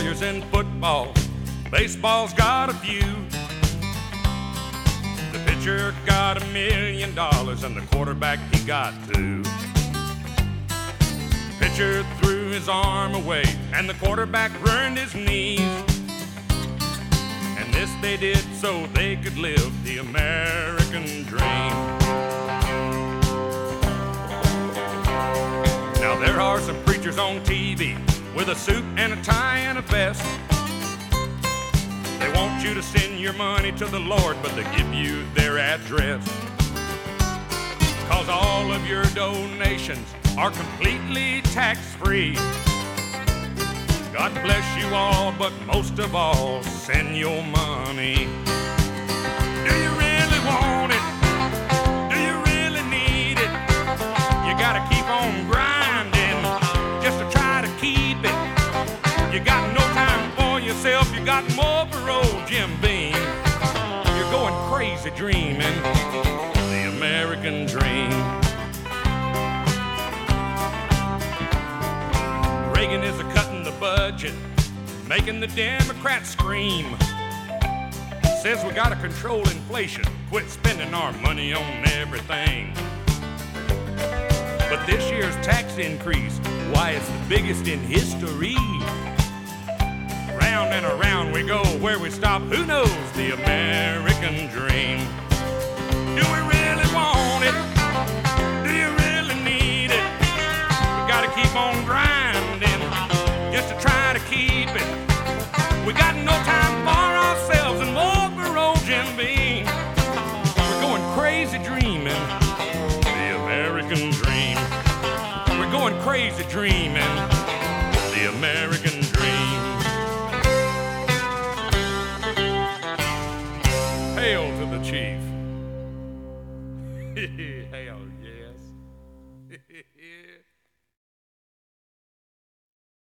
Warriors in football, baseball's got a few. The pitcher got $1 million and the quarterback, he got $2. Pitcher threw his arm away and the quarterback burned his knees. And this they did so they could live the American dream. Now there are some preachers on TV with a suit and a tie and a vest. They want you to send your money to the Lord, but they give you their address. 'Cause all of your donations are completely tax-free. God bless you all, but most of all, send your money. Do you really want it? Do you really need it? You gotta keep on grinding just to try to keep it. You got no time for yourself, you got more for old Jim Beam. You're going crazy dreaming the American dream. Reagan is a-cutting the budget, making the Democrats scream. Says we gotta control inflation, quit spending our money on everything. But this year's tax increase, why, it's the biggest in history. Round and around we go, where we stop, who knows, the American dream. Do we really want it? Do you really need it? We gotta keep on grinding just to try to keep it. We got no time for ourselves and more for old Jim Beam. We're going crazy dreaming the American dream. We're going crazy dreaming the American dream. Hail to the chief. Hail.